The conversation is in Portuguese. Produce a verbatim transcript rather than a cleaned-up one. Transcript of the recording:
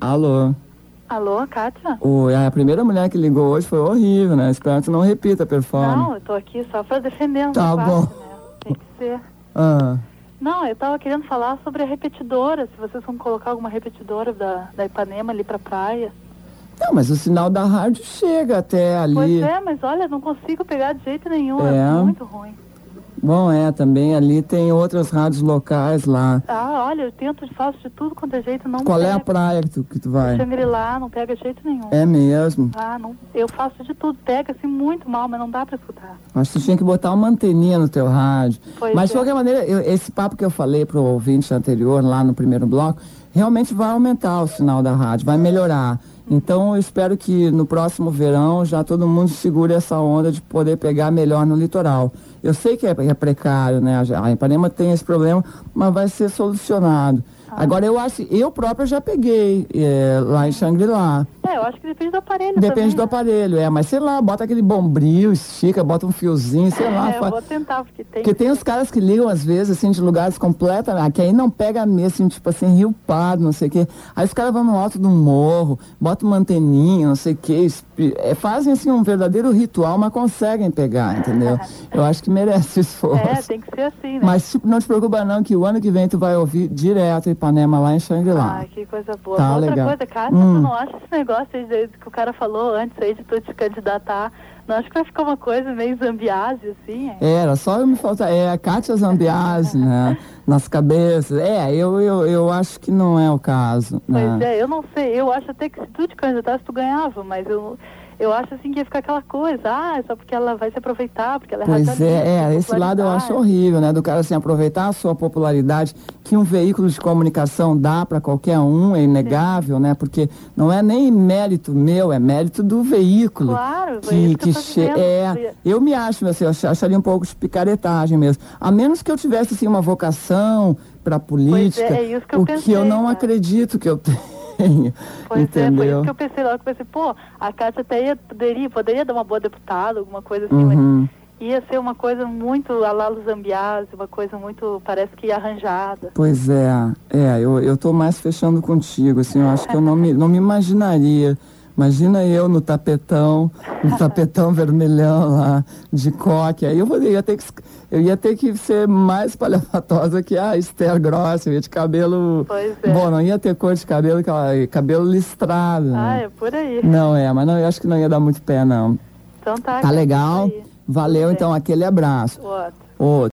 Alô? Alô, Kátia? Oi, a primeira mulher que ligou hoje foi horrível, né? Espero que não repita a performance. Não, eu tô aqui só pra defender. Tá quarto, bom. né? Tem que ser. Ah, Não, eu tava querendo falar sobre a repetidora, se vocês vão colocar alguma repetidora da, da Ipanema ali pra praia. não, mas o sinal da rádio chega até ali. Pois é, mas olha, não consigo pegar de jeito nenhum, é, É. muito ruim. Bom, é, também ali tem outras rádios locais lá. Ah, olha, eu tento, faço de tudo quanto é jeito, não Qual pega. é a praia que tu, que tu vai? Xangri-Lá, não pega de jeito nenhum. É mesmo? Ah, não, eu faço de tudo, pega assim muito mal, mas não dá pra escutar. Acho que tu tinha que botar uma anteninha no teu rádio. Pois Mas, de é. qualquer maneira, eu- esse papo que eu falei pro ouvinte anterior, lá no primeiro bloco, realmente vai aumentar o sinal da rádio, vai melhorar. Então, eu espero que no próximo verão já todo mundo segure essa onda de poder pegar melhor no litoral. Eu sei que é, é precário, né? A, a Ipanema tem esse problema, mas vai ser solucionado. Agora, eu acho, eu própria já peguei é, lá em Xangri-Lá. É, eu acho que depende do aparelho Depende também, do né? aparelho, é, mas sei lá, bota aquele bombril, estica, bota um fiozinho, sei lá. É, eu fa- vou tentar, porque tem... Porque tem os caras que ligam, às vezes, assim, de lugares completamente, que aí não pega mesmo, assim, tipo assim, Rio Pardo, não sei o quê. Aí os caras vão no alto de um morro, botam uma anteninha, não sei o quê, espi- é, fazem, assim, um verdadeiro ritual, mas conseguem pegar, entendeu? Eu acho que merece esforço. É, tem que ser assim, né? Mas tipo, não te preocupa não, que o ano que vem tu vai ouvir direto Ipanema lá em Xangri-Lá. Ai, que coisa boa. Tá, Outra legal. coisa, Kátia, Hum. tu não acha esse negócio aí de- que o cara falou antes aí de tu te candidatar, não acho que vai ficar uma coisa meio zambiase, assim? É? Era, só eu me falta, é a Kátia Zambiase, né, nas cabeças. É, eu, eu, eu acho que não é o caso, né? Pois é, eu não sei, eu acho até que se tu te candidatasse, tu ganhava, mas eu, eu acho assim que ia ficar aquela coisa, ah, é só porque ela vai se aproveitar, porque ela é Pois radialista, é, é, tem esse lado eu acho popularidade. horrível, né, do cara assim, aproveitar a sua popularidade, que um veículo de comunicação dá para qualquer um, é inegável, né, porque não é nem mérito meu, é mérito do veículo. Claro, é que, isso que que eu tô che- dizendo. é, eu me acho, assim, eu ach- acharia um pouco de picaretagem mesmo, a menos que eu tivesse, assim, uma vocação para política, é isso que eu o que eu pensei, não cara. acredito que eu tenho. Pois é, foi Entendeu? isso que eu pensei logo, eu pensei, pô, a Kátia até ia, poderia, poderia dar uma boa deputada, alguma coisa assim, Uhum. mas ia ser uma coisa muito a la Zambiase, uma coisa muito, parece que arranjada. Pois é, é, eu, eu tô mais fechando contigo, assim, eu acho que eu não me, não me imaginaria. Imagina eu no tapetão, no tapetão vermelhão lá, de coque, aí eu vou- ia ter que, eu ia ter que ser mais palhafatosa que a Esther Grossa, eu ia de cabelo, Pois é. bom, não ia ter cor de cabelo, aquela- cabelo listrado, Ah, né? é por aí. Não é, mas não, eu acho que não ia dar muito pé, não. Então tá. Tá Kátia, legal? isso aí. Valeu, Tudo então, bem. aquele abraço. Outro. Ô,